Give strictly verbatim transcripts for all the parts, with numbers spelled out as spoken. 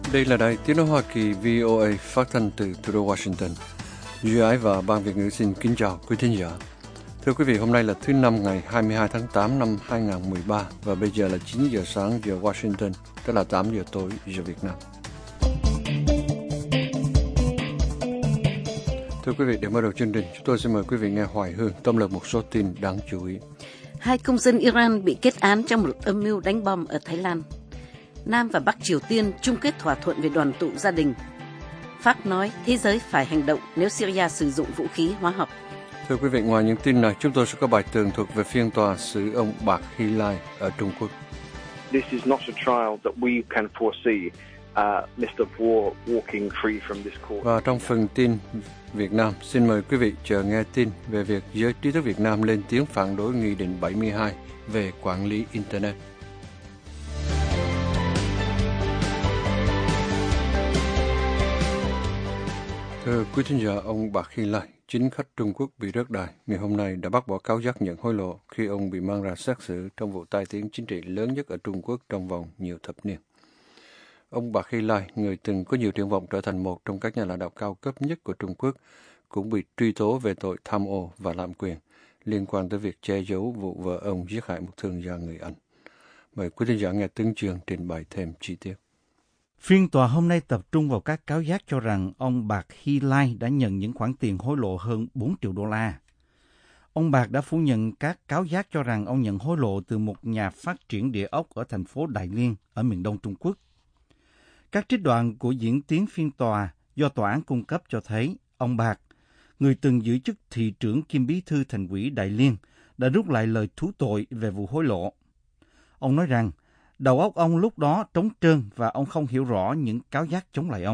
Đây là đài tiếng nói Hoa Kỳ vê o a phát thanh từ thủ đô Washington. Duy Ái và Ban Việt ngữ xin kính chào quý thính giả. Thưa quý vị, hôm nay là thứ Năm ngày hai mươi hai tháng tám năm hai nghìn không trăm mười ba và bây giờ là chín giờ sáng giờ Washington, tức là tám giờ tối giờ Việt Nam. Thưa quý vị, để mở đầu chương trình, chúng tôi xin mời quý vị nghe Hoài Hương tóm lược một số tin đáng chú ý. Hai công dân Iran bị kết án trong một âm mưu đánh bom ở Thái Lan. Nam và Bắc Triều Tiên chung kết thỏa thuận về đoàn tụ gia đình. Pháp nói thế giới phải hành động nếu Syria sử dụng vũ khí hóa học. Thưa quý vị, ngoài những tin này, chúng tôi sẽ có bài tường thuật về phiên tòa xử ông Bạc Hy Lai ở Trung Quốc. This is not a trial that we can foresee. Uh, mít tơ Vuo walking free from this court. Và trong phần tin Việt Nam, xin mời quý vị chờ nghe tin về việc giới trí thức Việt Nam lên tiếng phản đối Nghị định bảy mươi hai về quản lý Internet. Thưa quý thính giả, ông Bạc Hy Lai, chính khách Trung Quốc bị rớt đài, ngày hôm nay đã bác bỏ cáo giác nhận hối lộ khi ông bị mang ra xét xử trong vụ tai tiếng chính trị lớn nhất ở Trung Quốc trong vòng nhiều thập niên. Ông Bạc Hy Lai, người từng có nhiều triển vọng trở thành một trong các nhà lãnh đạo cao cấp nhất của Trung Quốc, cũng bị truy tố về tội tham ô và lạm quyền liên quan tới việc che giấu vụ vợ ông giết hại một thương gia người Anh. Mời quý thính giả nghe Tấn Chương trình bày thêm chi tiết. Phiên tòa hôm nay tập trung vào các cáo giác cho rằng ông Bạc Hy Lai đã nhận những khoản tiền hối lộ hơn bốn triệu đô la. Ông Bạc đã phủ nhận các cáo giác cho rằng ông nhận hối lộ từ một nhà phát triển địa ốc ở thành phố Đại Liên ở miền đông Trung Quốc. Các trích đoạn của diễn tiến phiên tòa do tòa án cung cấp cho thấy ông Bạc, người từng giữ chức thị trưởng kiêm bí thư thành ủy Đại Liên, đã rút lại lời thú tội về vụ hối lộ. Ông nói rằng đầu óc ông lúc đó trống trơn và ông không hiểu rõ những cáo giác chống lại ông.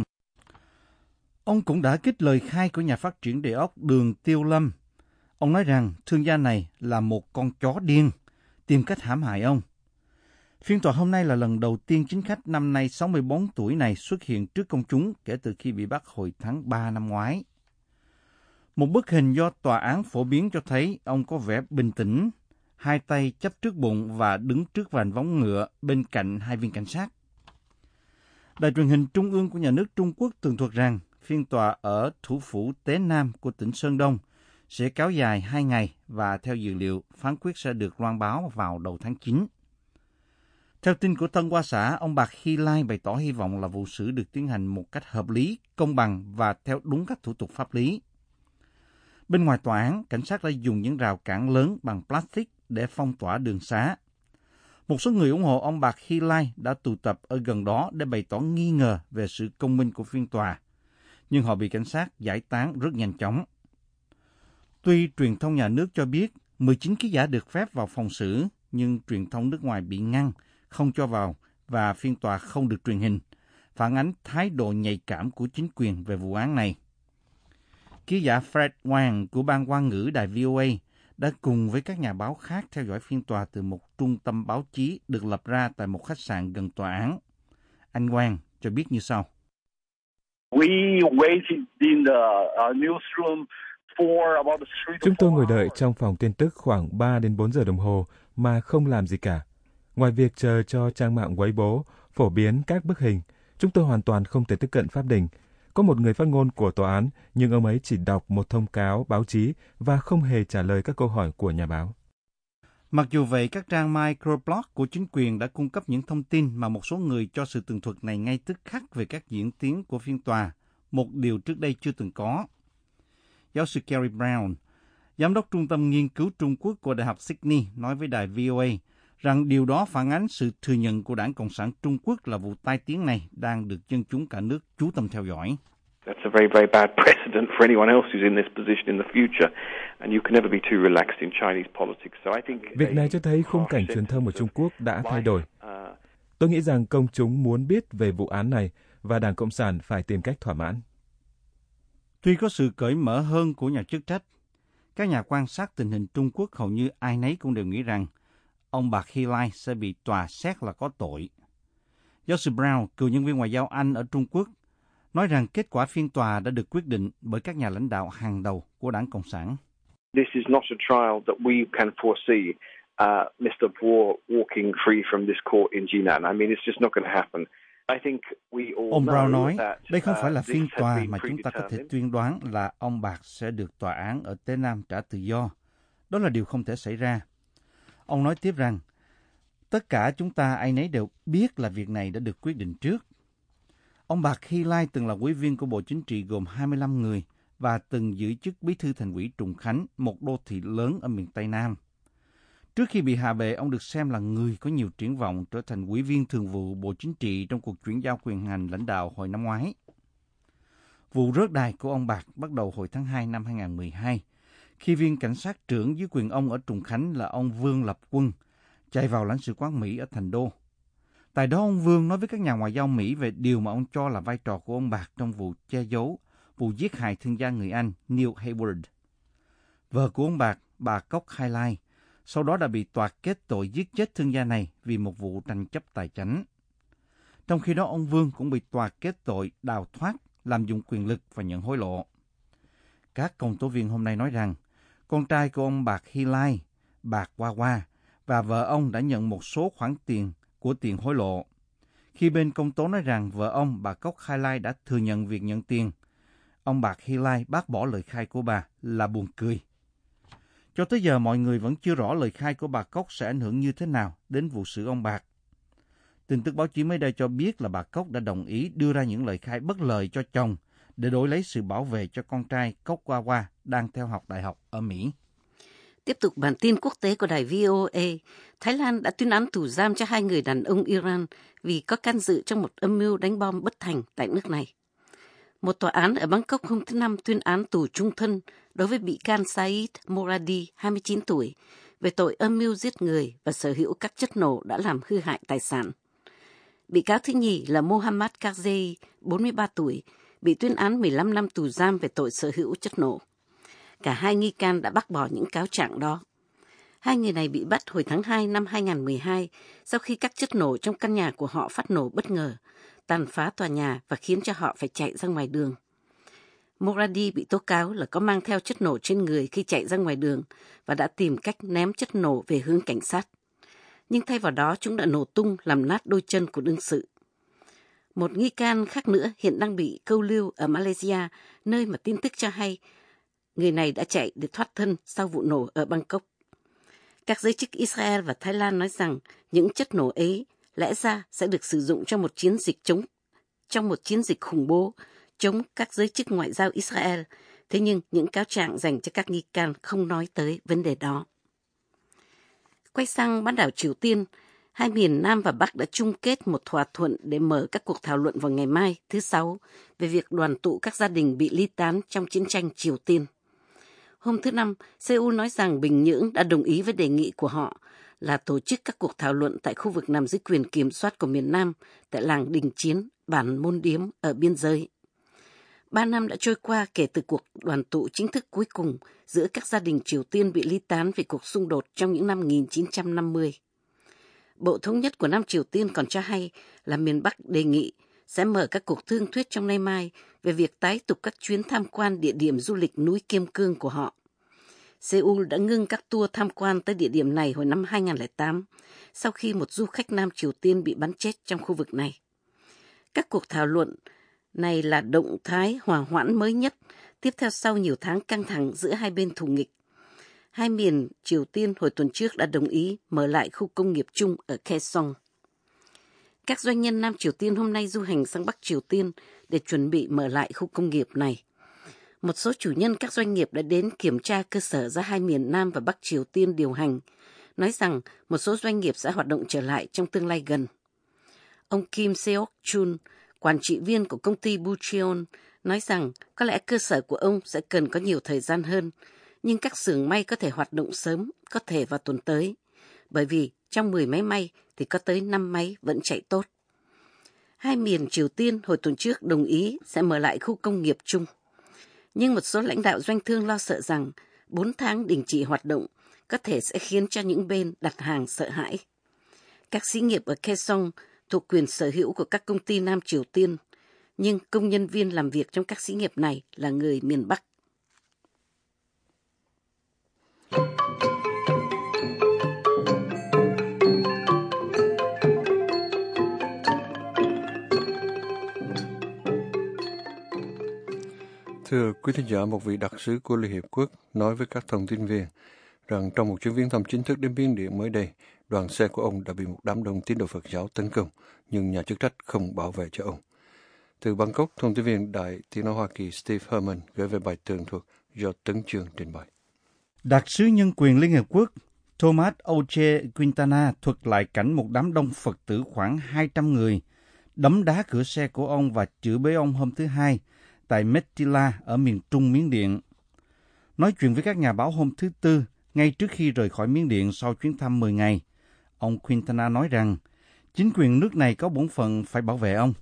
Ông cũng đã kích lời khai của nhà phát triển địa ốc Đường Tiêu Lâm. Ông nói rằng thương gia này là một con chó điên, tìm cách hãm hại ông. Phiên tòa hôm nay là lần đầu tiên chính khách năm nay sáu mươi bốn tuổi này xuất hiện trước công chúng kể từ khi bị bắt hồi tháng ba năm ngoái. Một bức hình do tòa án phổ biến cho thấy ông có vẻ bình tĩnh, hai tay chắp trước bụng và đứng trước vành vóng ngựa bên cạnh hai viên cảnh sát. Đài truyền hình trung ương của nhà nước Trung Quốc tường thuật rằng phiên tòa ở thủ phủ Tế Nam của tỉnh Sơn Đông sẽ kéo dài hai ngày và theo dự liệu phán quyết sẽ được loan báo vào đầu tháng chín. Theo tin của Tân Hoa Xã, ông Bạc Hy Lai bày tỏ hy vọng là vụ xử được tiến hành một cách hợp lý, công bằng và theo đúng các thủ tục pháp lý. Bên ngoài tòa án, cảnh sát đã dùng những rào cản lớn bằng plastic để phong tỏa đường xá. Một số người ủng hộ ông Bạc Hy Lai đã tụ tập ở gần đó để bày tỏ nghi ngờ về sự công minh của phiên tòa, nhưng họ bị cảnh sát giải tán rất nhanh chóng. Tuy truyền thông nhà nước cho biết mười chín ký giả được phép vào phòng xử, nhưng truyền thông nước ngoài bị ngăn, không cho vào và phiên tòa không được truyền hình, phản ánh thái độ nhạy cảm của chính quyền về vụ án này. Ký giả Fred Wang của Ban Hoa ngữ đài vê o a đã cùng với các nhà báo khác theo dõi phiên tòa từ một trung tâm báo chí được lập ra tại một khách sạn gần tòa án. Anh Wang cho biết như sau. Chúng tôi ngồi đợi trong phòng tin tức khoảng ba đến bốn giờ đồng hồ mà không làm gì cả. Ngoài việc chờ cho trang mạng Weibo phổ biến các bức hình, chúng tôi hoàn toàn không thể tiếp cận pháp đình. Có một người phát ngôn của tòa án, nhưng ông ấy chỉ đọc một thông cáo báo chí và không hề trả lời các câu hỏi của nhà báo. Mặc dù vậy, các trang microblog của chính quyền đã cung cấp những thông tin mà một số người cho sự tường thuật này ngay tức khắc về các diễn tiến của phiên tòa, một điều trước đây chưa từng có. Giáo sư Kerry Brown, giám đốc Trung tâm Nghiên cứu Trung Quốc của Đại học Sydney, nói với đài vê o a rằng điều đó phản ánh sự thừa nhận của Đảng Cộng sản Trung Quốc là vụ tai tiếng này đang được dân chúng cả nước chú tâm theo dõi. That's a very, very bad precedent for anyone else who's in this position in the future, and you can never be too relaxed in Chinese politics. So I think Việc này cho thấy khung cảnh truyền thông ở Trung Quốc đã thay đổi. Tôi nghĩ rằng công chúng muốn biết về vụ án này và Đảng Cộng sản phải tìm cách thỏa mãn. Tuy có sự cởi mở hơn của nhà chức trách, các nhà quan sát tình hình Trung Quốc hầu như ai nấy cũng đều nghĩ rằng ông Bạc Hy Lai sẽ bị tòa xét là có tội. Giáo sư Brown, cựu nhân viên ngoại giao Anh ở Trung Quốc, nói rằng kết quả phiên tòa đã được quyết định bởi các nhà lãnh đạo hàng đầu của Đảng Cộng sản. This is not a trial that we can foresee. Uh, mít tơ Vuo walking free from this court in Jinan. I mean, it's just not going to happen. Ông Brown nói, đây không phải là phiên tòa mà chúng ta có thể tuyên đoán là ông Bạc sẽ được tòa án ở Tế Nam trả tự do. Đó là điều không thể xảy ra. Ông nói tiếp rằng, tất cả chúng ta ai nấy đều biết là việc này đã được quyết định trước. Ông Bạc Hy Lai từng là ủy viên của Bộ Chính trị gồm hai mươi lăm người và từng giữ chức bí thư thành ủy Trùng Khánh, một đô thị lớn ở miền Tây Nam. Trước khi bị hạ bệ, ông được xem là người có nhiều triển vọng trở thành ủy viên thường vụ Bộ Chính trị trong cuộc chuyển giao quyền hành lãnh đạo hồi năm ngoái. Vụ rớt đài của ông Bạc bắt đầu hồi tháng hai năm hai nghìn không trăm mười hai, khi viên cảnh sát trưởng dưới quyền ông ở Trùng Khánh là ông Vương Lập Quân chạy vào lãnh sự quán Mỹ ở Thành Đô. Tại đó ông Vương nói với các nhà ngoại giao Mỹ về điều mà ông cho là vai trò của ông Bạc trong vụ che giấu, vụ giết hại thương gia người Anh Neil Hayward. Vợ của ông Bạc, bà Cốc Khai Lai, sau đó đã bị tòa kết tội giết chết thương gia này vì một vụ tranh chấp tài chánh. Trong khi đó ông Vương cũng bị tòa kết tội đào thoát, lạm dụng quyền lực và nhận hối lộ. Các công tố viên hôm nay nói rằng con trai của ông Bạc Hy Lai, Bạc Hoa Hoa, và vợ ông đã nhận một số khoản tiền của tiền hối lộ. Khi bên công tố nói rằng vợ ông, bà Cốc Khai Lai, đã thừa nhận việc nhận tiền, ông Bạc Hy Lai bác bỏ lời khai của bà là buồn cười. Cho tới giờ mọi người vẫn chưa rõ lời khai của bà Cốc sẽ ảnh hưởng như thế nào đến vụ xử ông Bạc. Tin tức báo chí mới đây cho biết là bà Cốc đã đồng ý đưa ra những lời khai bất lợi cho chồng để đổi lấy sự bảo vệ cho con trai Cốc Hoa Hoa đang theo học đại học ở Mỹ. Tiếp tục bản tin quốc tế của đài vê o a, Thái Lan đã tuyên án tù giam cho hai người đàn ông Iran vì có can dự trong một âm mưu đánh bom bất thành tại nước này. Một tòa án ở Bangkok hôm thứ Năm tuyên án tù trung thân đối với bị can Saeed Moradi, hai mươi chín tuổi, về tội âm mưu giết người và sở hữu các chất nổ đã làm hư hại tài sản. Bị cáo thứ nhì là Mohammad Karzai, bốn mươi ba tuổi, bị tuyên án mười lăm năm tù giam về tội sở hữu chất nổ. Cả hai nghi can đã bác bỏ những cáo trạng đó. Hai người này bị bắt hồi tháng hai năm hai nghìn không trăm mười hai sau khi các chất nổ trong căn nhà của họ phát nổ bất ngờ, tàn phá tòa nhà và khiến cho họ phải chạy ra ngoài đường. Moradi bị tố cáo là có mang theo chất nổ trên người khi chạy ra ngoài đường và đã tìm cách ném chất nổ về hướng cảnh sát. Nhưng thay vào đó chúng đã nổ tung làm nát đôi chân của đương sự. Một nghi can khác nữa hiện đang bị câu lưu ở Malaysia, nơi mà tin tức cho hay người này đã chạy để thoát thân sau vụ nổ ở Bangkok. Các giới chức Israel và Thái Lan nói rằng những chất nổ ấy lẽ ra sẽ được sử dụng trong một chiến dịch chống trong một chiến dịch khủng bố chống các giới chức ngoại giao Israel. Thế nhưng những cáo trạng dành cho các nghi can không nói tới vấn đề đó. Quay sang bán đảo Triều Tiên, hai miền Nam và Bắc đã chung kết một thỏa thuận để mở các cuộc thảo luận vào ngày mai, thứ Sáu, về việc đoàn tụ các gia đình bị ly tán trong chiến tranh Triều Tiên. Hôm thứ Năm, Seoul nói rằng Bình Nhưỡng đã đồng ý với đề nghị của họ là tổ chức các cuộc thảo luận tại khu vực nằm dưới quyền kiểm soát của miền Nam, tại làng Đình Chiến, bản Môn Điếm ở biên giới. Ba năm đã trôi qua kể từ cuộc đoàn tụ chính thức cuối cùng giữa các gia đình Triều Tiên bị ly tán vì cuộc xung đột trong những năm một nghìn chín trăm năm mươi. Bộ Thống nhất của Nam Triều Tiên còn cho hay là miền Bắc đề nghị sẽ mở các cuộc thương thuyết trong nay mai về việc tái tục các chuyến tham quan địa điểm du lịch núi Kim Cương của họ. Seoul đã ngưng các tour tham quan tới địa điểm này hồi năm hai nghìn không trăm lẻ tám, sau khi một du khách Nam Triều Tiên bị bắn chết trong khu vực này. Các cuộc thảo luận này là động thái hòa hoãn mới nhất, tiếp theo sau nhiều tháng căng thẳng giữa hai bên thù nghịch. Hai miền Triều Tiên hồi tuần trước đã đồng ý mở lại khu công nghiệp chung ở Kaesong. Các doanh nhân Nam Triều Tiên hôm nay du hành sang Bắc Triều Tiên để chuẩn bị mở lại khu công nghiệp này. Một số chủ nhân các doanh nghiệp đã đến kiểm tra cơ sở do hai miền Nam và Bắc Triều Tiên điều hành, nói rằng một số doanh nghiệp sẽ hoạt động trở lại trong tương lai gần. Ông Kim Seok-chun, quản trị viên của công ty Bucheon, nói rằng có lẽ cơ sở của ông sẽ cần có nhiều thời gian hơn, nhưng các xưởng may có thể hoạt động sớm, có thể vào tuần tới, bởi vì trong mười máy may thì có tới năm máy vẫn chạy tốt. Hai miền Triều Tiên hồi tuần trước đồng ý sẽ mở lại khu công nghiệp chung. Nhưng một số lãnh đạo doanh thương lo sợ rằng bốn tháng đình chỉ hoạt động có thể sẽ khiến cho những bên đặt hàng sợ hãi. Các xí nghiệp ở Kaesong thuộc quyền sở hữu của các công ty Nam Triều Tiên, nhưng công nhân viên làm việc trong các xí nghiệp này là người miền Bắc. Thưa quý thính giả, một vị đặc sứ của Liên Hiệp Quốc nói với các thông tin viên rằng trong một chuyến viếng thăm chính thức đến Miến Điện mới đây, đoàn xe của ông đã bị một đám đông tín đồ Phật giáo tấn công, nhưng nhà chức trách không bảo vệ cho ông. Từ Bangkok, thông tin viên Đài Tiếng nói Hoa Kỳ Steve Herman gửi về bài tường thuật do Tấn Chương trình bày. Đặc sứ nhân quyền Liên Hiệp Quốc Thomas Oche Quintana thuật lại cảnh một đám đông Phật tử khoảng hai trăm người đấm đá cửa xe của ông và chửi bới ông hôm thứ Hai tại Metila ở miền trung Miến Điện. Nói chuyện với các nhà báo hôm thứ Tư, ngay trước khi rời khỏi Miến Điện sau chuyến thăm mười ngày, ông Quintana nói rằng chính quyền nước này có bổn phận phải bảo vệ ông.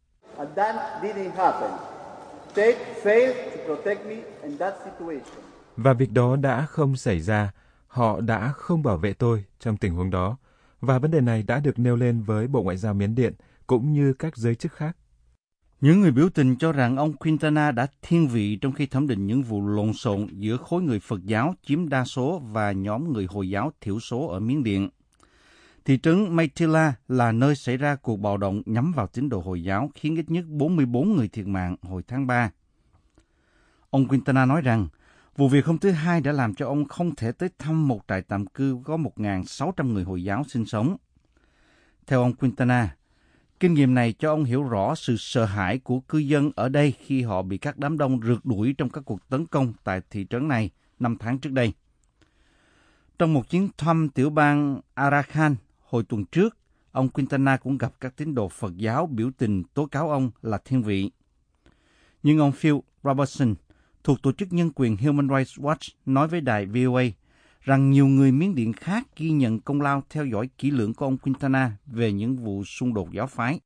Và việc đó đã không xảy ra, họ đã không bảo vệ tôi trong tình huống đó, và vấn đề này đã được nêu lên với Bộ Ngoại giao Miến Điện cũng như các giới chức khác. Những người biểu tình cho rằng ông Quintana đã thiên vị trong khi thẩm định những vụ lộn xộn giữa khối người Phật giáo chiếm đa số và nhóm người Hồi giáo thiểu số ở Miến Điện. Thị trấn Metila là nơi xảy ra cuộc bạo động nhắm vào tín đồ Hồi giáo khiến ít nhất bốn mươi bốn người thiệt mạng hồi tháng ba. Ông Quintana nói rằng vụ việc hôm thứ Hai đã làm cho ông không thể tới thăm một trại tạm cư có một nghìn sáu trăm người Hồi giáo sinh sống. Theo ông Quintana, kinh nghiệm này cho ông hiểu rõ sự sợ hãi của cư dân ở đây khi họ bị các đám đông rượt đuổi trong các cuộc tấn công tại thị trấn này năm tháng trước đây. Trong một chuyến thăm tiểu bang Arakan hồi tuần trước, ông Quintana cũng gặp các tín đồ Phật giáo biểu tình tố cáo ông là thiên vị. Nhưng ông Phil Robertson, thuộc tổ chức nhân quyền Human Rights Watch, nói với đài vê o a rằng nhiều người Miến Điện khác ghi nhận công lao theo dõi kỹ lưỡng của ông Quintana về những vụ xung đột giáo phái.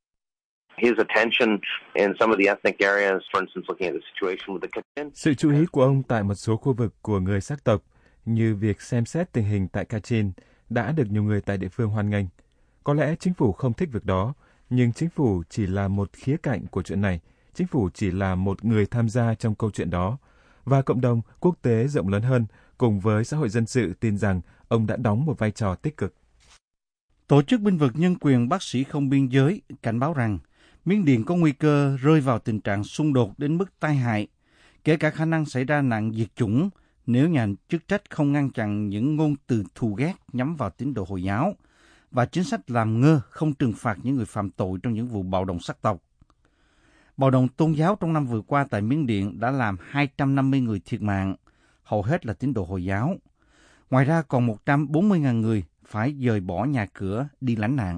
Sự chú ý của ông tại một số khu vực của người sắc tộc, như việc xem xét tình hình tại Kachin, đã được nhiều người tại địa phương hoan nghênh. Có lẽ chính phủ không thích việc đó, nhưng chính phủ chỉ là một khía cạnh của chuyện này. Chính phủ chỉ là một người tham gia trong câu chuyện đó. Và cộng đồng quốc tế rộng lớn hơn, cùng với xã hội dân sự tin rằng ông đã đóng một vai trò tích cực. Tổ chức bênh vực nhân quyền Bác sĩ Không Biên Giới cảnh báo rằng Miến Điện có nguy cơ rơi vào tình trạng xung đột đến mức tai hại, kể cả khả năng xảy ra nạn diệt chủng nếu nhà chức trách không ngăn chặn những ngôn từ thù ghét nhắm vào tín đồ Hồi giáo và chính sách làm ngơ không trừng phạt những người phạm tội trong những vụ bạo động sắc tộc. Bạo động tôn giáo trong năm vừa qua tại Miến Điện đã làm hai trăm năm mươi người thiệt mạng, hầu hết là tín đồ Hồi giáo. Ngoài ra còn một trăm bốn mươi nghìn người phải dời bỏ nhà cửa đi lánh nạn.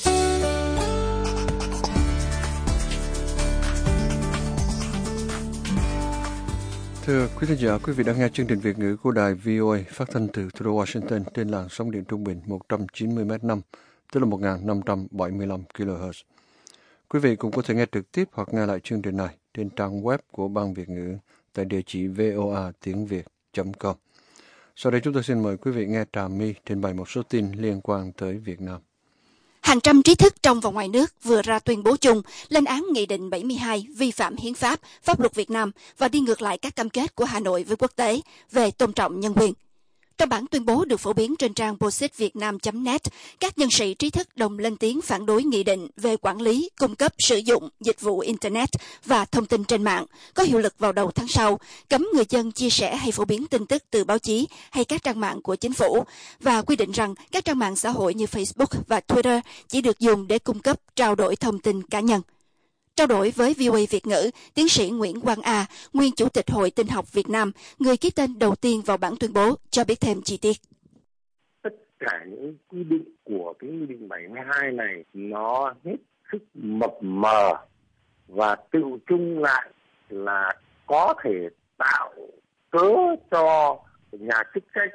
Thưa quý thính giả, quý vị đang nghe chương trình Việt ngữ của đài vê o a phát thanh từ thủ đô Washington trên làn sóng điện trung bình một trăm chín mươi mét năm, tức là một nghìn năm trăm bảy mươi lăm ki lô héc. Quý vị cũng có thể nghe trực tiếp hoặc nghe lại chương trình này trên trang web của Ban Việt ngữ tại địa chỉ voa tiếng việt chấm com. Sau đây chúng tôi xin mời quý vị nghe Trà My trình bày một số tin liên quan tới Việt Nam. Hàng trăm trí thức trong và ngoài nước vừa ra tuyên bố chung lên án Nghị định bảy mươi hai vi phạm hiến pháp, pháp luật Việt Nam và đi ngược lại các cam kết của Hà Nội với quốc tế về tôn trọng nhân quyền. Trong bản tuyên bố được phổ biến trên trang positvietnam chấm net, các nhân sĩ trí thức đồng lên tiếng phản đối nghị định về quản lý, cung cấp, sử dụng dịch vụ Internet và thông tin trên mạng, có hiệu lực vào đầu tháng sau, cấm người dân chia sẻ hay phổ biến tin tức từ báo chí hay các trang mạng của chính phủ, và quy định rằng các trang mạng xã hội như Facebook và Twitter chỉ được dùng để cung cấp, trao đổi thông tin cá nhân. Trao đổi với vê o a Việt ngữ, tiến sĩ Nguyễn Quang A, nguyên Chủ tịch Hội Tin học Việt Nam, người ký tên đầu tiên vào bản tuyên bố, cho biết thêm chi tiết. Tất cả những quy định của cái Nghị định bảy mươi hai này nó hết sức mập mờ và tự chung lại là có thể tạo cớ cho nhà chức trách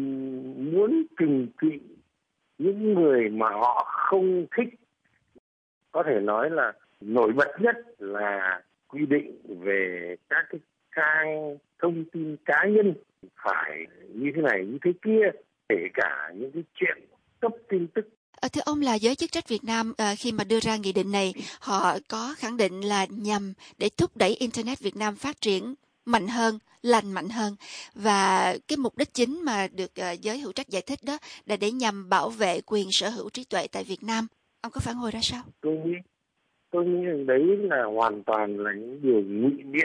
muốn trừng trị những người mà họ không thích. Có thể nói là nổi bật nhất là quy định về các cái trang thông tin cá nhân phải như thế này như thế kia, kể cả những cái chuyện cấp tin tức. À, thưa ông, là giới chức trách Việt Nam à, khi mà đưa ra nghị định này, họ có khẳng định là nhằm để thúc đẩy Internet Việt Nam phát triển mạnh hơn, lành mạnh hơn, và cái mục đích chính mà được à, giới hữu trách giải thích đó là để nhằm bảo vệ quyền sở hữu trí tuệ tại Việt Nam. Ông có phản hồi ra sao? Tôi nghĩ Tôi nghĩ rằng đấy là hoàn toàn là những điều ngụy biện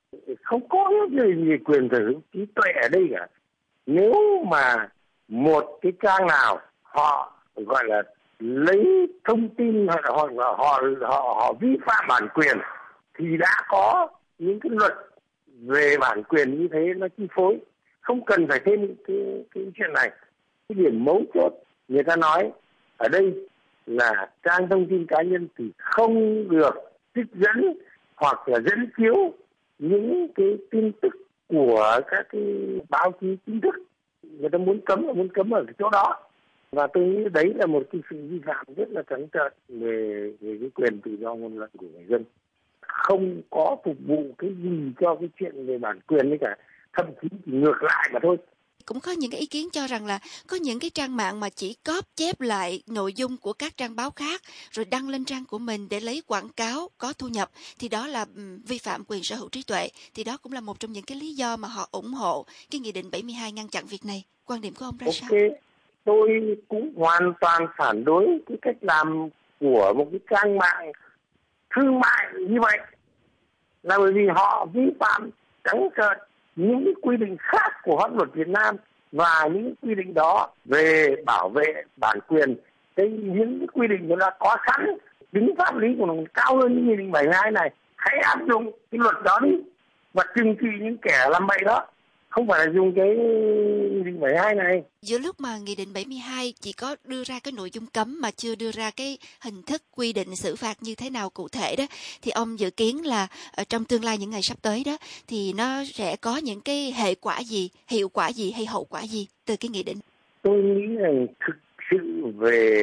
Không có gì, gì quyền sở hữu trí tuệ ở đây cả. Nếu mà một cái trang nào họ gọi là lấy thông tin hoặc là họ họ họ, họ vi phạm bản quyền thì đã có những cái luật về bản quyền như thế nó chi phối, không cần phải thêm cái cái chuyện này. Cái điểm mấu chốt người ta nói ở đây là trang thông tin cá nhân thì không được trích dẫn hoặc là dẫn chiếu những cái tin tức của các cái báo chí chính thức. Người ta muốn cấm là muốn cấm ở cái chỗ đó, và tôi nghĩ đấy là một cái sự vi phạm rất là trắng trợn về về cái quyền tự do ngôn luận của người dân, không có phục vụ cái gì cho cái chuyện về bản quyền đấy cả, thậm chí chỉ ngược lại mà thôi. Cũng có những cái ý kiến cho rằng là có những cái trang mạng mà chỉ cóp chép lại nội dung của các trang báo khác rồi đăng lên trang của mình để lấy quảng cáo có thu nhập, thì đó là vi phạm quyền sở hữu trí tuệ. Thì đó cũng là một trong những cái lý do mà họ ủng hộ cái Nghị định bảy mươi hai ngăn chặn việc này. Quan điểm của ông ra okay. sao? Tôi cũng hoàn toàn phản đối cái cách làm của một cái trang mạng thương mại như vậy, là bởi vì họ vi phạm trắng trợn những cái quy định khác của pháp luật Việt Nam, và những quy định đó về bảo vệ bản quyền, cái những cái quy định đó đã có sẵn, tính pháp lý của nó cao hơn những nghị định bảy mươi hai này. Hãy áp dụng cái luật đó đi và trừng trị những kẻ làm bậy đó, không phải là dùng cái nghị định bảy mươi hai này. Giữa lúc mà Nghị định bảy mươi hai chỉ có đưa ra cái nội dung cấm mà chưa đưa ra cái hình thức quy định xử phạt như thế nào cụ thể đó, thì ông dự kiến là ở trong tương lai những ngày sắp tới đó thì nó sẽ có những cái hệ quả gì, hiệu quả gì hay hậu quả gì từ cái nghị định? Tôi nghĩ rằng thực sự về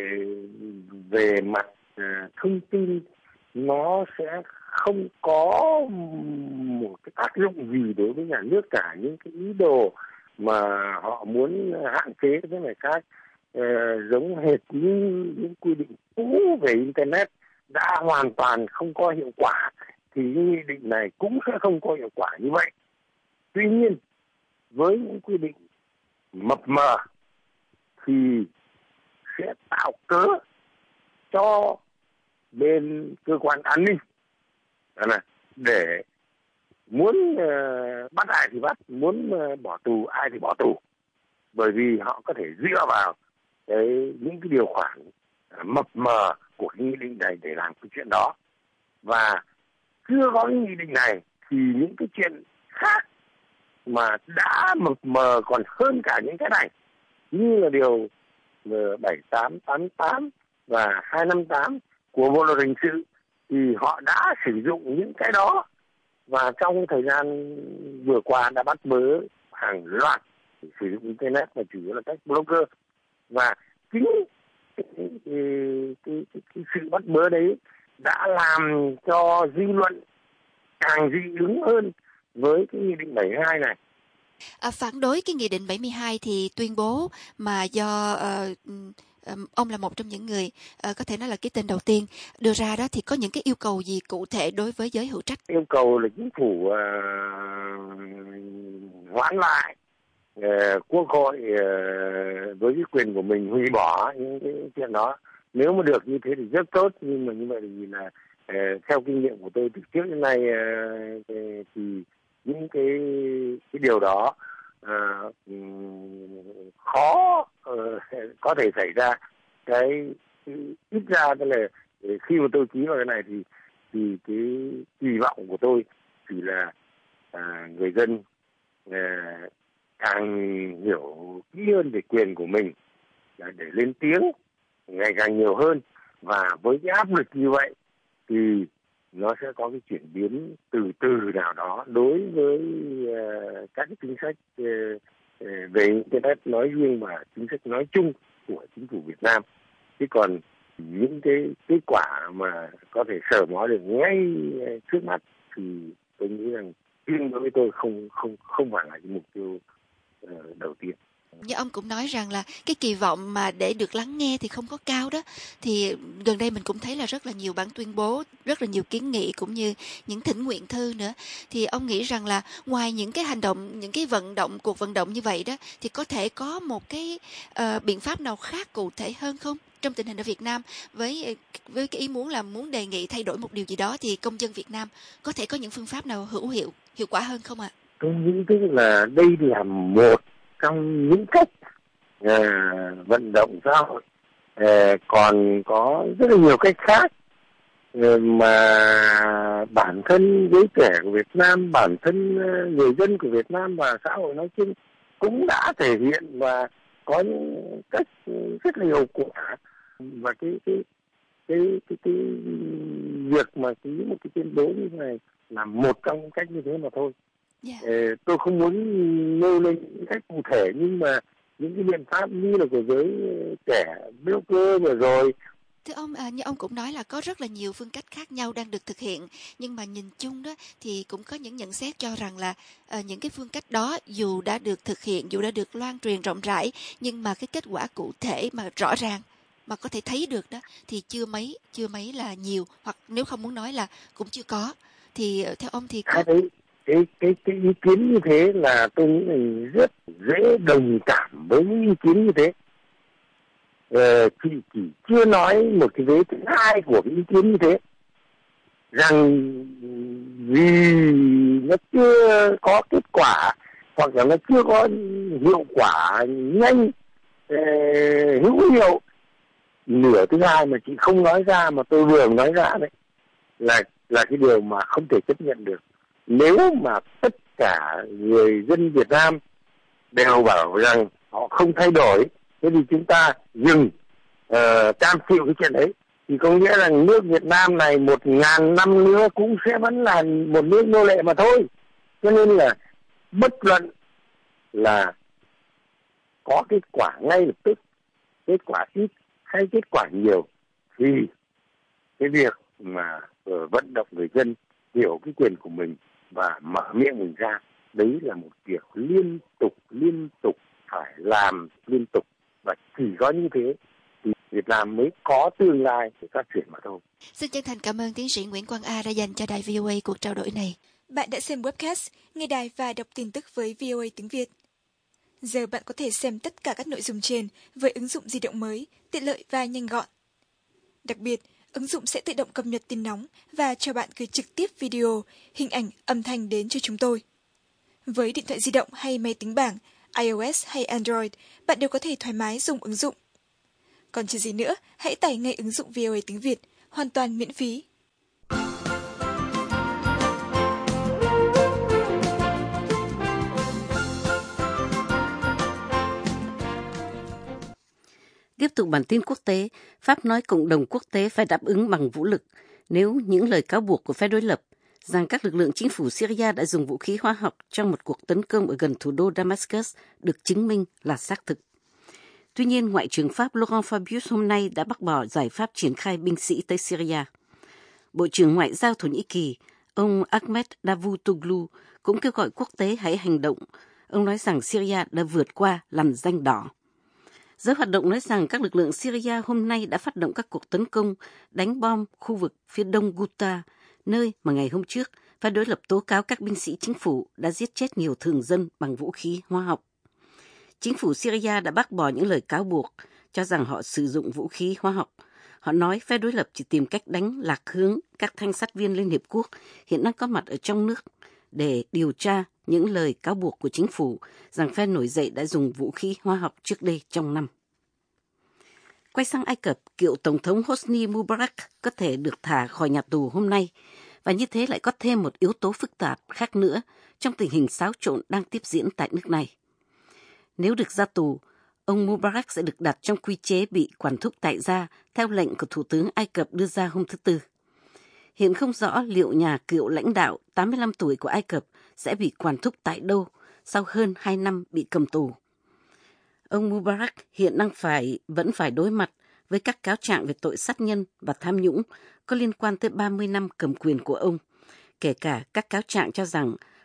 về mặt thông tin nó sẽ không có một cái tác dụng gì đối với nhà nước cả. Những cái ý đồ mà họ muốn hạn chế cái này khác uh, giống hệt như những quy định cũ về internet đã hoàn toàn không có hiệu quả, thì nghị định này cũng sẽ không có hiệu quả như vậy. Tuy nhiên, với những quy định mập mờ thì sẽ tạo cớ cho bên cơ quan an ninh này, để muốn uh, bắt ai thì bắt, muốn uh, bỏ tù ai thì bỏ tù, bởi vì họ có thể dựa vào cái những cái điều khoản uh, mập mờ của cái nghị định này để làm cái chuyện đó. Và chưa có cái nghị định này thì những cái chuyện khác mà đã mập mờ còn hơn cả những cái này, như là điều bảy tám tám tám và hai năm tám của Bộ luật hình sự, thì họ đã sử dụng những cái đó, và trong thời gian vừa qua đã bắt bớ hàng loạt sử dụng internet mà chủ yếu là các blogger. Và chính cái, cái, cái, cái, cái sự bắt bớ đấy đã làm cho dư luận càng dị ứng hơn với cái nghị định bảy mươi hai này. À, phản đối cái nghị định bảy mươi hai thì tuyên bố mà do uh, um, ông là một trong những người uh, có thể nói là cái tên đầu tiên đưa ra đó, thì có những cái yêu cầu gì cụ thể đối với giới hữu trách? Yêu cầu là chính phủ uh, hoãn lại, uh, quốc hội uh, với cái quyền của mình hủy bỏ những cái chuyện đó. Nếu mà được như thế thì rất tốt, nhưng mà như vậy thì là uh, theo kinh nghiệm của tôi từ trước đến nay uh, thì những cái cái điều đó uh, khó uh, có thể xảy ra. Cái ít ra tức là khi mà tôi ký vào cái này thì thì cái kỳ vọng của tôi chỉ là à, người dân à, càng hiểu kỹ hơn về quyền của mình để lên tiếng ngày càng nhiều hơn, và với cái áp lực như vậy thì nó sẽ có cái chuyển biến từ từ nào đó đối với uh, các cái chính sách uh, uh, về internet nói riêng và chính sách nói chung của chính phủ Việt Nam. Chứ còn những cái kết quả mà có thể sờ mó được ngay trước mắt thì tôi nghĩ rằng riêng đối với tôi không không không phải là cái mục tiêu uh, đầu tiên. Như ông cũng nói rằng là cái kỳ vọng mà để được lắng nghe thì không có cao đó. Thì gần đây mình cũng thấy là rất là nhiều bản tuyên bố, rất là nhiều kiến nghị cũng như những thỉnh nguyện thư nữa. Thì ông nghĩ rằng là ngoài những cái hành động, những cái vận động, cuộc vận động như vậy đó, thì có thể có một cái uh, biện pháp nào khác cụ thể hơn không? Trong tình hình ở Việt Nam, với với cái ý muốn là muốn đề nghị thay đổi một điều gì đó, thì công dân Việt Nam có thể có những phương pháp nào hữu hiệu, hiệu quả hơn không ạ? À? Tôi nghĩ tức là đây là một trong những cách à, vận động xã hội, à, còn có rất là nhiều cách khác à, mà bản thân giới trẻ của Việt Nam, bản thân người dân của Việt Nam và xã hội nói chung cũng đã thể hiện và có những cách rất là hiệu quả. Và cái cái cái cái, cái việc mà ký một cái tuyên bố như thế này là một trong những cách như thế mà thôi. Yeah. Ờ, tôi không muốn nêu lên những cách cụ thể, nhưng mà những cái biện pháp như là của giới trẻ blogger vừa rồi. Thưa ông, à, như ông cũng nói là có rất là nhiều phương cách khác nhau đang được thực hiện, nhưng mà nhìn chung đó thì cũng có những nhận xét cho rằng là à, những cái phương cách đó dù đã được thực hiện, dù đã được loan truyền rộng rãi, nhưng mà cái kết quả cụ thể mà rõ ràng mà có thể thấy được đó thì chưa mấy, chưa mấy là nhiều, hoặc nếu không muốn nói là cũng chưa có. Thì theo ông thì có... À, đấy, cái cái cái ý kiến như thế là tôi nghĩ là rất dễ đồng cảm với những ý kiến như thế. Ờ, chị chỉ chưa nói một cái vế thứ hai của cái ý kiến như thế, rằng vì nó chưa có kết quả hoặc là nó chưa có hiệu quả nhanh, ờ, hữu hiệu. Nửa thứ hai mà chị không nói ra mà tôi vừa nói ra đấy là là cái điều mà không thể chấp nhận được. Nếu mà tất cả người dân Việt Nam đều bảo rằng họ không thay đổi, thế thì chúng ta dừng uh, cam chịu cái chuyện đấy, thì có nghĩa là nước Việt Nam này một ngàn năm nữa cũng sẽ vẫn là một nước nô lệ mà thôi. Cho nên là bất luận là có kết quả ngay lập tức, kết quả ít hay kết quả nhiều, thì cái việc mà uh, vận động người dân hiểu cái quyền của mình và mở miệng mình ra, đấy là một việc liên tục liên tục phải làm liên tục, và chỉ có như thế thì Việt Nam mới có tương lai để phát triển mà thôi. Xin chân thành cảm ơn tiến sĩ Nguyễn Quang A đã dành cho đài vê o a cuộc trao đổi này. Bạn đã xem webcast, nghe đài và đọc tin tức với vê o a tiếng Việt. Giờ bạn có thể xem tất cả các nội dung trên với ứng dụng di động mới, tiện lợi và nhanh gọn. Đặc biệt, ứng dụng sẽ tự động cập nhật tin nóng và cho bạn gửi trực tiếp video, hình ảnh, âm thanh đến cho chúng tôi. Với điện thoại di động hay máy tính bảng, iOS hay Android, bạn đều có thể thoải mái dùng ứng dụng. Còn chờ gì nữa, hãy tải ngay ứng dụng vê o a tiếng Việt, hoàn toàn miễn phí. Tiếp tục bản tin quốc tế, Pháp nói cộng đồng quốc tế phải đáp ứng bằng vũ lực nếu những lời cáo buộc của phe đối lập rằng các lực lượng chính phủ Syria đã dùng vũ khí hóa học trong một cuộc tấn công ở gần thủ đô Damascus được chứng minh là xác thực. Tuy nhiên, Ngoại trưởng Pháp Laurent Fabius hôm nay đã bác bỏ giải pháp triển khai binh sĩ tới Syria. Bộ trưởng Ngoại giao Thổ Nhĩ Kỳ, ông Ahmet Davutoglu, cũng kêu gọi quốc tế hãy hành động. Ông nói rằng Syria đã vượt qua lằn ranh đỏ. Giới hoạt động nói rằng các lực lượng Syria hôm nay đã phát động các cuộc tấn công, đánh bom khu vực phía đông Ghouta, nơi mà ngày hôm trước phe đối lập tố cáo các binh sĩ chính phủ đã giết chết nhiều thường dân bằng vũ khí hóa học. Chính phủ Syria đã bác bỏ những lời cáo buộc, cho rằng họ sử dụng vũ khí hóa học. Họ nói phe đối lập chỉ tìm cách đánh lạc hướng các thanh sát viên Liên Hiệp Quốc hiện đang có mặt ở trong nước để điều tra những lời cáo buộc của chính phủ rằng phe nổi dậy đã dùng vũ khí hóa học trước đây trong năm. Quay sang Ai Cập, cựu Tổng thống Hosni Mubarak có thể được thả khỏi nhà tù hôm nay, và như thế lại có thêm một yếu tố phức tạp khác nữa trong tình hình xáo trộn đang tiếp diễn tại nước này. Nếu được ra tù, ông Mubarak sẽ được đặt trong quy chế bị quản thúc tại gia theo lệnh của Thủ tướng Ai Cập đưa ra hôm thứ Tư. Hiện không rõ liệu nhà cựu lãnh đạo tám mươi lăm tuổi của Ai Cập sẽ bị quản thúc tại đâu sau hơn hai năm bị cầm tù. Ông Mubarak hiện đang phải vẫn phải đối mặt với các cáo trạng về tội sát nhân và tham nhũng có liên quan tới ba mươi năm cầm quyền của ông, kể cả các cáo trạng cho rằng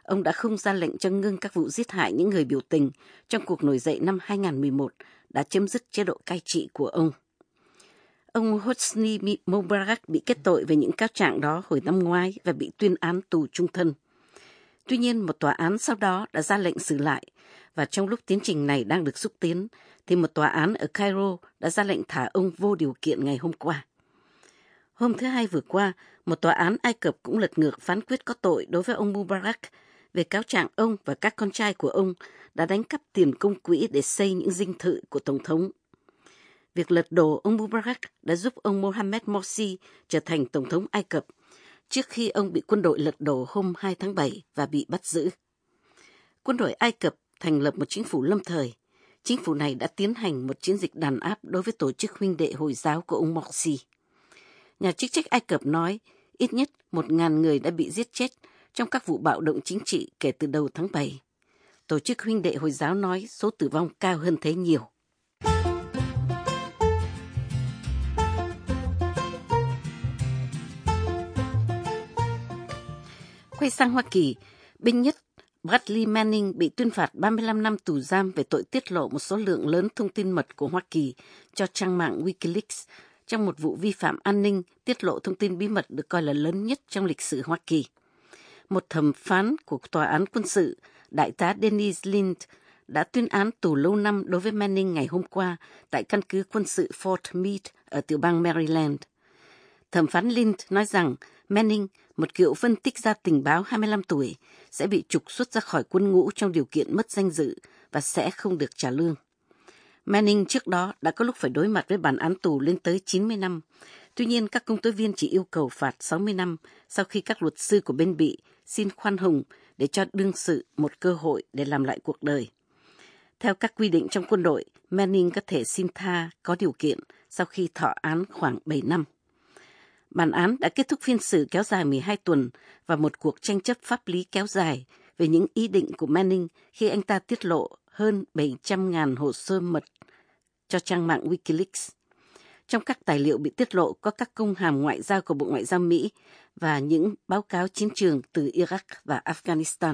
ông đã không ra lệnh cho ngưng các vụ giết hại những người biểu tình trong cuộc nổi dậy năm hai nghìn mười một đã chấm dứt chế độ cai trị của ông. Ông Hosni Mubarak bị kết tội về những cáo trạng đó hồi năm ngoái và bị tuyên án tù chung thân. Tuy nhiên, một tòa án sau đó đã ra lệnh xử lại, và trong lúc tiến trình này đang được xúc tiến, thì một tòa án ở Cairo đã ra lệnh thả ông vô điều kiện ngày hôm qua. Hôm thứ Hai vừa qua, một tòa án Ai Cập cũng lật ngược phán quyết có tội đối với ông Mubarak về cáo trạng ông và các con trai của ông đã đánh cắp tiền công quỹ để xây những dinh thự của Tổng thống. Việc lật đổ ông Mubarak đã giúp ông Mohamed Morsi trở thành Tổng thống Ai Cập, trước khi ông bị quân đội lật đổ hôm hai tháng bảy và bị bắt giữ. Quân đội Ai Cập thành lập một chính phủ lâm thời. Chính phủ này đã tiến hành một chiến dịch đàn áp đối với tổ chức huynh đệ Hồi giáo của ông Morsi. Nhà chức trách Ai Cập nói ít nhất một nghìn người đã bị giết chết trong các vụ bạo động chính trị kể từ đầu tháng bảy. Tổ chức huynh đệ Hồi giáo nói số tử vong cao hơn thế nhiều. Quay sang Hoa Kỳ, binh nhất Bradley Manning bị tuyên phạt ba mươi lăm năm tù giam về tội tiết lộ một số lượng lớn thông tin mật của Hoa Kỳ cho trang mạng Wikileaks trong một vụ vi phạm an ninh tiết lộ thông tin bí mật được coi là lớn nhất trong lịch sử Hoa Kỳ. Một thẩm phán của tòa án quân sự, đại tá Dennis Lind, đã tuyên án tù lâu năm đối với Manning ngày hôm qua tại căn cứ quân sự Fort Meade ở tiểu bang Maryland. Thẩm phán Lind nói rằng Manning, một cựu phân tích gia tình báo hai mươi lăm tuổi, sẽ bị trục xuất ra khỏi quân ngũ trong điều kiện mất danh dự và sẽ không được trả lương. Manning trước đó đã có lúc phải đối mặt với bản án tù lên tới chín mươi năm. Tuy nhiên, các công tố viên chỉ yêu cầu phạt sáu mươi năm sau khi các luật sư của bên bị xin khoan hồng để cho đương sự một cơ hội để làm lại cuộc đời. Theo các quy định trong quân đội, Manning có thể xin tha có điều kiện sau khi thọ án khoảng bảy năm. Bản án đã kết thúc phiên xử kéo dài mười hai tuần và một cuộc tranh chấp pháp lý kéo dài về những ý định của Manning khi anh ta tiết lộ hơn bảy trăm nghìn hồ sơ mật cho trang mạng Wikileaks. Trong các tài liệu bị tiết lộ có các công hàm ngoại giao của Bộ Ngoại giao Mỹ và những báo cáo chiến trường từ Iraq và Afghanistan.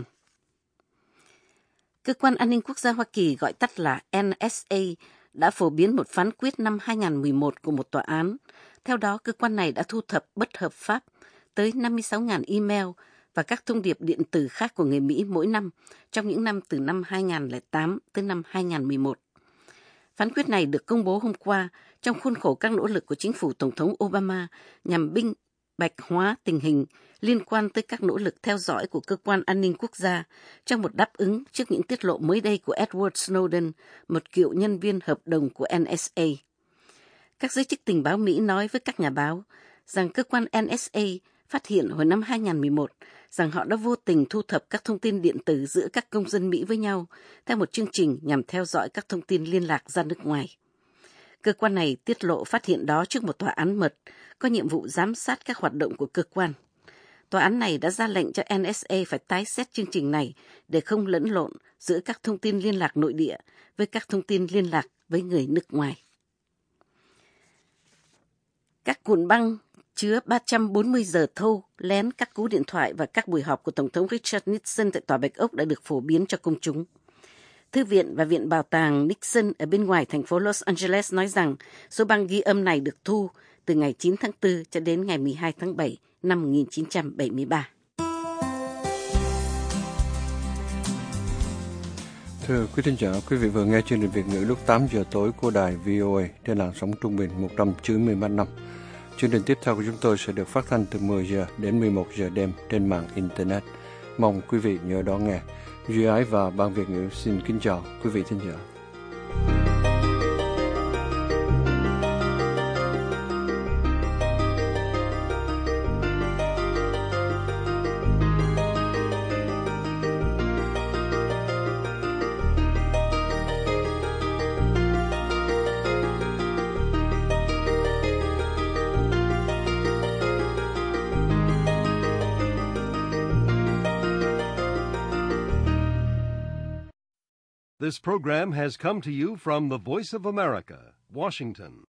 Cơ quan An ninh Quốc gia Hoa Kỳ, gọi tắt là N S A, đã phổ biến một phán quyết năm hai nghìn mười một của một tòa án. Theo đó, cơ quan này đã thu thập bất hợp pháp tới năm mươi sáu nghìn email và các thông điệp điện tử khác của người Mỹ mỗi năm trong những năm từ năm hai nghìn lẻ tám tới năm hai nghìn mười một. Phán quyết này được công bố hôm qua trong khuôn khổ các nỗ lực của chính phủ Tổng thống Obama nhằm minh bạch hóa tình hình liên quan tới các nỗ lực theo dõi của cơ quan an ninh quốc gia trong một đáp ứng trước những tiết lộ mới đây của Edward Snowden, một cựu nhân viên hợp đồng của N S A. Các giới chức tình báo Mỹ nói với các nhà báo rằng cơ quan N S A phát hiện hồi năm hai nghìn mười một rằng họ đã vô tình thu thập các thông tin điện tử giữa các công dân Mỹ với nhau theo một chương trình nhằm theo dõi các thông tin liên lạc ra nước ngoài. Cơ quan này tiết lộ phát hiện đó trước một tòa án mật có nhiệm vụ giám sát các hoạt động của cơ quan. Tòa án này đã ra lệnh cho N S A phải tái xét chương trình này để không lẫn lộn giữa các thông tin liên lạc nội địa với các thông tin liên lạc với người nước ngoài. Các cuộn băng chứa ba trăm bốn mươi giờ thâu, lén các cú điện thoại và các buổi họp của Tổng thống Richard Nixon tại Tòa Bạch Ốc đã được phổ biến cho công chúng. Thư viện và Viện Bảo tàng Nixon ở bên ngoài thành phố Los Angeles nói rằng số băng ghi âm này được thu từ ngày chín tháng tư cho đến ngày mười hai tháng bảy năm một nghìn chín trăm bảy mươi ba. Thưa quý thính giả, quý vị vừa nghe chương trình Việt ngữ lúc tám giờ tối của đài V O A trên làn sóng trung bình một trăm chín mươi mét năm. Chương trình tiếp theo của chúng tôi sẽ được phát thanh từ mười giờ đến mười một giờ đêm trên mạng Internet. Mong quý vị nhớ đón nghe. Duy Ái và Ban Việt ngữ xin kính chào quý vị thính giả. This program has come to you from the Voice of America, Washington.